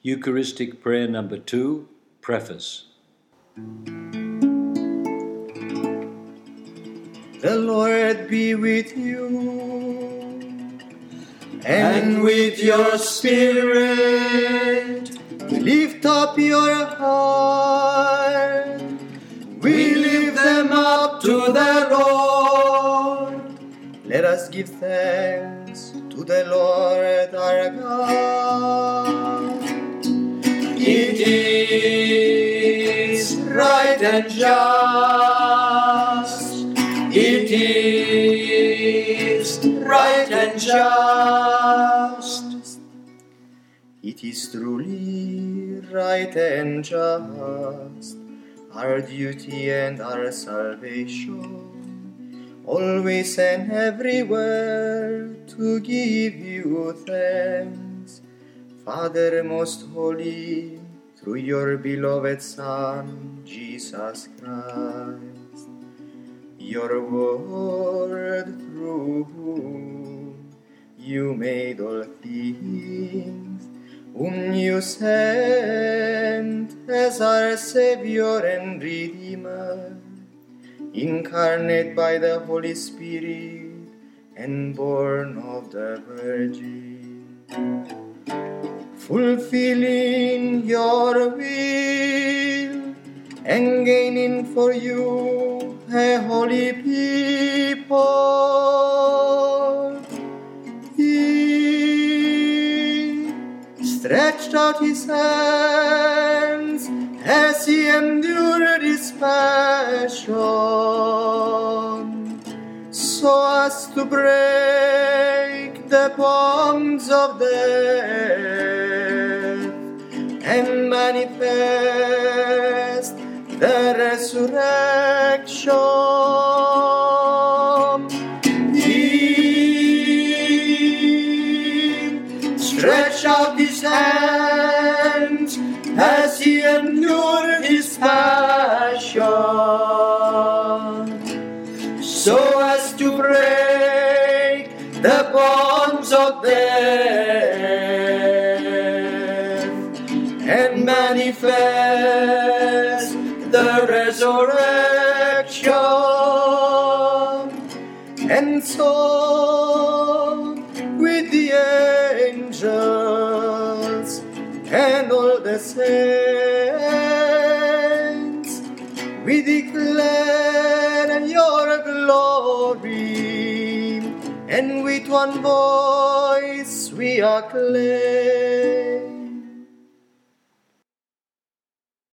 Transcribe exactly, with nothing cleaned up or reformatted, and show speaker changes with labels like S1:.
S1: Eucharistic Prayer Number Two, Preface.
S2: The Lord be with you, and with your spirit. Lift up your heart. We lift them up to the Lord. Let us give thanks to the Lord our God. It is right and just. It is right and just. It is truly right and just, our duty and our salvation, always and everywhere to give you thanks, Father most holy, through your beloved Son, Jesus Christ. Your word, through whom you made all things, whom you sent as our Savior and Redeemer, incarnate by the Holy Spirit and born of the Virgin, fulfilling your will and gaining for you a holy people. He stretched out his hands as he endured his passion, so as to break the bonds of death and manifest the resurrection. He stretched out his hands as he endured his passion, so as to break the bonds of death and manifest the resurrection. And so with the angels and all the saints, we declare your glory, and with one voice we acclaim.